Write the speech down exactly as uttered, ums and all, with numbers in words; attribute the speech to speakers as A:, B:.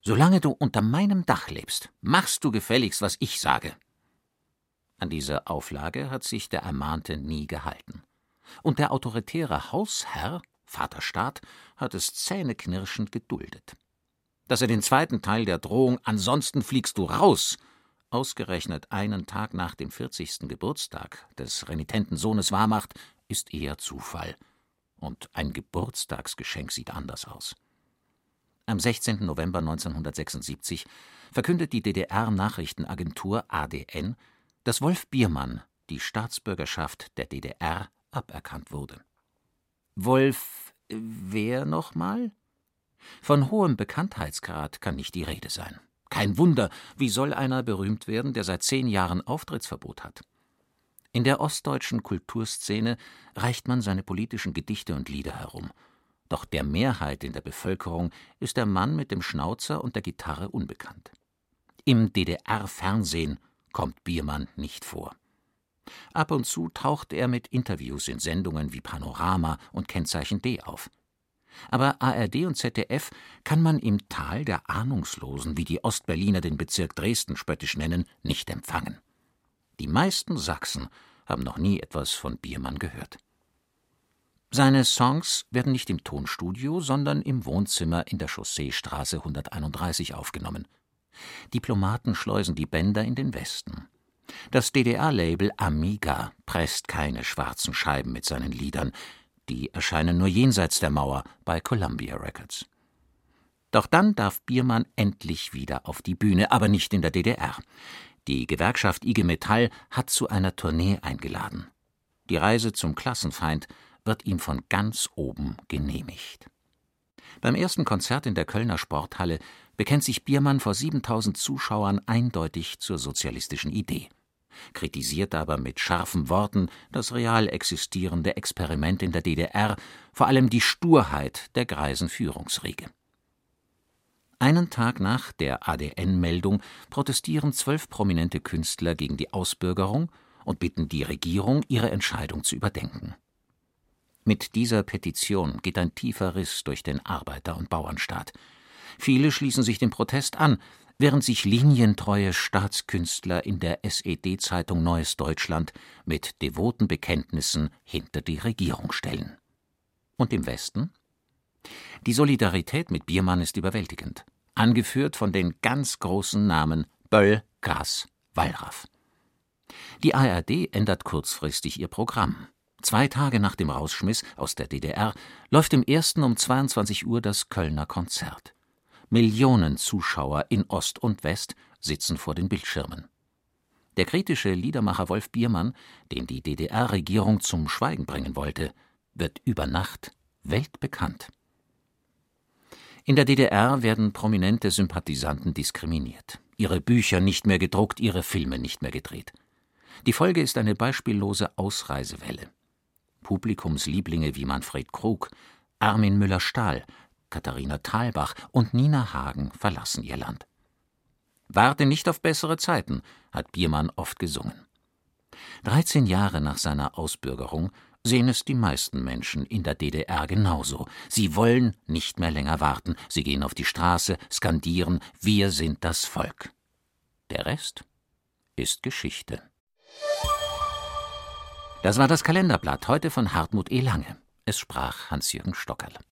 A: Solange du unter meinem Dach lebst, machst du gefälligst, was ich sage.« An diese Auflage hat sich der Ermahnte nie gehalten. Und der autoritäre Hausherr, Vater Staat, hat es zähneknirschend geduldet. Dass er den zweiten Teil der Drohung »Ansonsten fliegst du raus« ausgerechnet einen Tag nach dem vierzigsten Geburtstag des renitenten Sohnes wahrmacht, ist eher Zufall. Und ein Geburtstagsgeschenk sieht anders aus. Am sechzehnten November neunzehnhundertsechsundsiebzig verkündet die D D R-Nachrichtenagentur A D N, dass Wolf Biermann die Staatsbürgerschaft der D D R aberkannt wurde. Wolf wer nochmal? Von hohem Bekanntheitsgrad kann nicht die Rede sein. Kein Wunder, wie soll einer berühmt werden, der seit zehn Jahren Auftrittsverbot hat? In der ostdeutschen Kulturszene reicht man seine politischen Gedichte und Lieder herum. Doch der Mehrheit in der Bevölkerung ist der Mann mit dem Schnauzer und der Gitarre unbekannt. Im D D R-Fernsehen kommt Biermann nicht vor. Ab und zu taucht er mit Interviews in Sendungen wie Panorama und Kennzeichen D auf. Aber A R D und Z D F kann man im Tal der Ahnungslosen, wie die Ostberliner den Bezirk Dresden spöttisch nennen, nicht empfangen. Die meisten Sachsen haben noch nie etwas von Biermann gehört. Seine Songs werden nicht im Tonstudio, sondern im Wohnzimmer in der Chausseestraße hunderteinunddreißig aufgenommen. Diplomaten schleusen die Bänder in den Westen. Das D D R-Label Amiga presst keine schwarzen Scheiben mit seinen Liedern. Die erscheinen nur jenseits der Mauer bei Columbia Records. Doch dann darf Biermann endlich wieder auf die Bühne, aber nicht in der D D R. Die Gewerkschaft I G Metall hat zu einer Tournee eingeladen. Die Reise zum Klassenfeind wird ihm von ganz oben genehmigt. Beim ersten Konzert in der Kölner Sporthalle bekennt sich Biermann vor siebentausend Zuschauern eindeutig zur sozialistischen Idee, kritisiert aber mit scharfen Worten das real existierende Experiment in der D D R, vor allem die Sturheit der greisen Führungsriege. Einen Tag nach der A D N-Meldung protestieren zwölf prominente Künstler gegen die Ausbürgerung und bitten die Regierung, ihre Entscheidung zu überdenken. Mit dieser Petition geht ein tiefer Riss durch den Arbeiter- und Bauernstaat. Viele schließen sich dem Protest an, während sich linientreue Staatskünstler in der S E D-Zeitung Neues Deutschland mit devoten Bekenntnissen hinter die Regierung stellen. Und im Westen? Die Solidarität mit Biermann ist überwältigend, angeführt von den ganz großen Namen Böll, Grass, Wallraff. Die A R D ändert kurzfristig ihr Programm. Zwei Tage nach dem Rausschmiss aus der D D R läuft im ersten um zweiundzwanzig Uhr das Kölner Konzert. Millionen Zuschauer in Ost und West sitzen vor den Bildschirmen. Der kritische Liedermacher Wolf Biermann, den die D D R-Regierung zum Schweigen bringen wollte, wird über Nacht weltbekannt. In der D D R werden prominente Sympathisanten diskriminiert, ihre Bücher nicht mehr gedruckt, ihre Filme nicht mehr gedreht. Die Folge ist eine beispiellose Ausreisewelle. Publikumslieblinge wie Manfred Krug, Armin Müller-Stahl, Katharina Thalbach und Nina Hagen verlassen ihr Land. »Warte nicht auf bessere Zeiten«, hat Biermann oft gesungen. dreizehn Jahre nach seiner Ausbürgerung sehen es die meisten Menschen in der D D R genauso. Sie wollen nicht mehr länger warten. Sie gehen auf die Straße, skandieren: »Wir sind das Volk.« Der Rest ist Geschichte. Das war das Kalenderblatt, heute von Hartmut E. Lange. Es sprach Hans-Jürgen Stockerl.